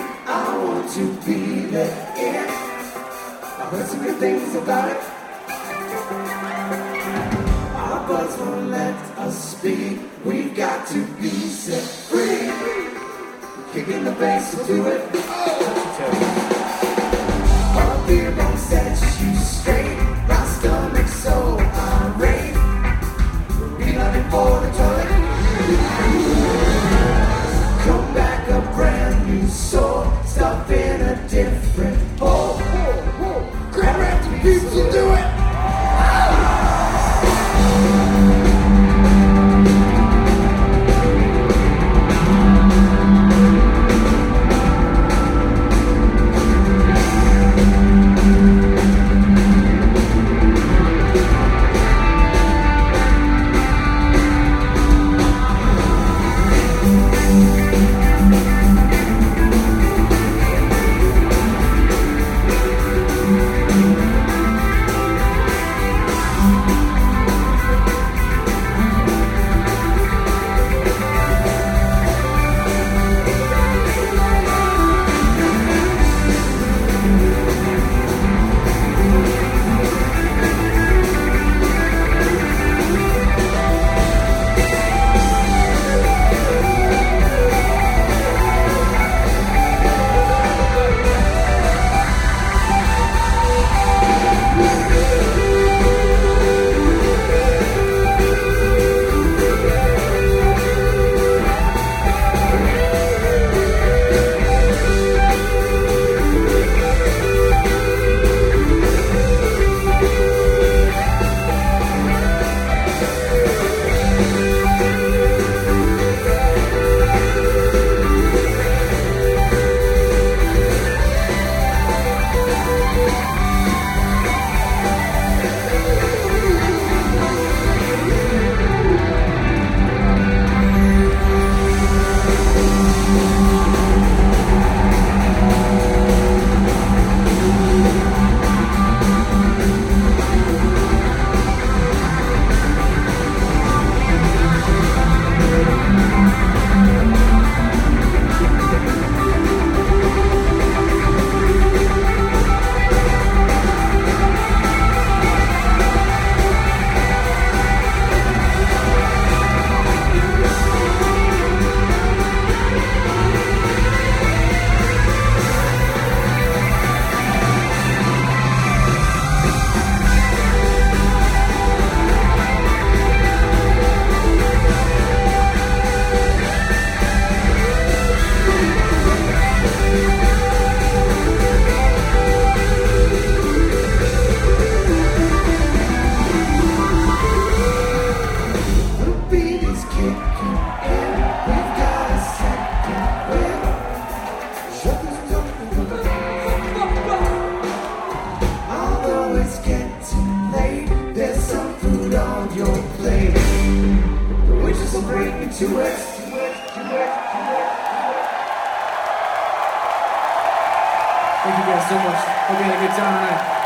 I want to be let in. I heard some good things about it. Our buzz won't let us speak. We've got to be set free. Kicking the bass will do it. Our beer won't set you straight. My stomach's so irate. We're looking for the toilet. Come back a brand new soul. Stuff in a different hole. Grab after people to do it. To it. Thank you guys so much. Hope you had a good time tonight.